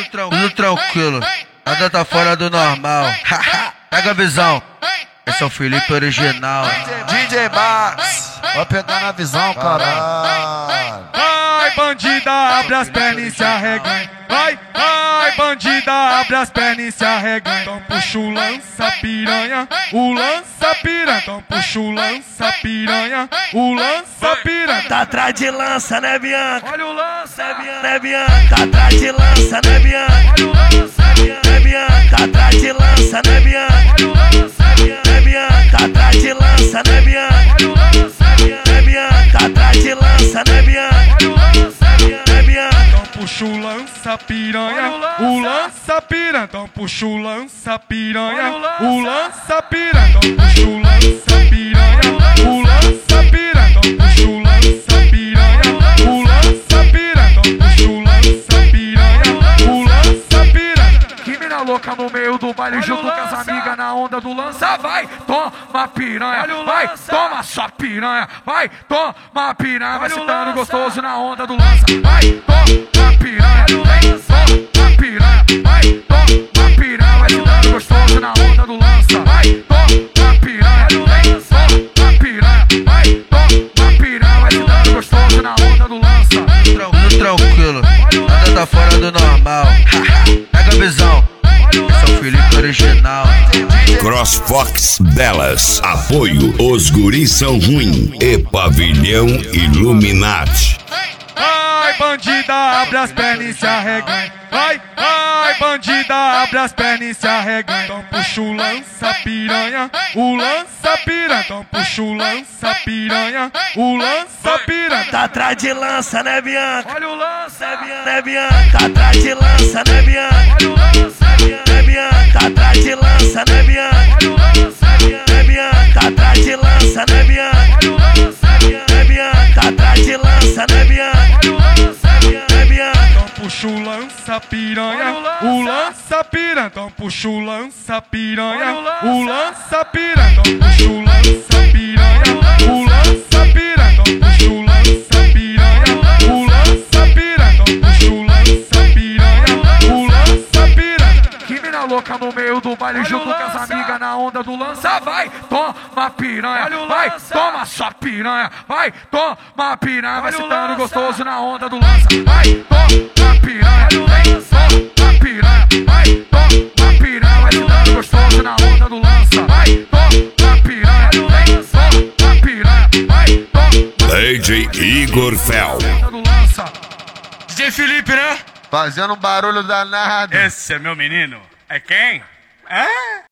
Tudo tranquilo, nada tá fora do normal. Pega a visão, esse é o Felipe original. DJ Max, vai pegar na visão, caralho. Vai, bandida, abre as pernas e se arreganha. Vai, bandida, abre as pernas e se arreganha. Então puxa o lança piranha, o lança piranha. Então puxa o lança piranha, o lança piranha. Tá atrás de lança, né, Bianca? Olha o lança, Né, Bianca? Tá atrás de lança, né, Bianca? olha o lança, Né, Bianca? Tá atrás de lança, né, Bianca? olha o lança, Né, Bianca? Tá atrás de lança, né, Bianca? olha o lança, Né, Bianca? Tá atrás de lança, né, Bianca? olha o lança. Né, Bianca? Então puxa o lança piranha, o lança piranha. Então puxa o lança piranha, o lança piranha. Então puxa o lança piranha, o lança piranha. Então puxa o lança piranha, o lança piranha. Então puxa o lança piranha, o lança piranha. Que mina louca no meio do baile junto com as amigas na onda do lança. Vai, toma piranha, vai, toma só piranha. Vai, toma piranha, vai sentando gostoso na onda do lança. Vai, toma piranha, vem, toma piranha. Vai, toma piranha, vai sentando gostoso na onda do lança. Vai, toma piranha, vem, toma piranha. Vai, toma piranha, vai sentando gostoso na onda do lança. Tudo tranquilo, nada tá fora do normal. Pega a visão, esse é o Felipe original. CrossFox delas. Apoio Os Guris São Ruim e Pavilhão Illuminati. Vai, bandida, abre as pernas e se arreganha. Vai, bandida, abre as pernas e se arreganha. Então puxa o lança piranha, o lança piranha. Então puxa o lança piranha, o lança piranha. Tá atrás de lança, né, Bianca? Olha o lança, Né, Bianca? Tá atrás de lança, né, Bianca? olha o lança, Né, Bianca? Tá atrás de lança, né, Bianca? olha o lança, Né, Bianca? Tá atrás de lança, né, Bianca? olha o lança, Né, Bianca? Tá atrás de lança, né, Bianca? olha o lança. Né, Bianca? Então puxa o lança piranha, o lança piranha. Então puxa o lança piranha, o lança piranha. Então puxa o lança piranha, o lança piranha. Então puxa o lança piranha, o lança piranha. Então puxa o lança piranha, o lança piranha. Que mina louca no meio do baile junto com as amigas na onda do lança. Vai, toma piranha, vai, toma só piranha. Vai, toma piranha, vai sentando gostoso na onda do lança. Vai, toma piranha, vem, toma piranha. Vai, toma piranha, vai sentando gostoso na onda do lança. Vai, toma piranha, vem, toma piranha. Vai, toma DJ Igor Fel. piranha do lança. DJ Felipe, né? Fazendo um barulho danado. Esse é meu menino. É quem? É?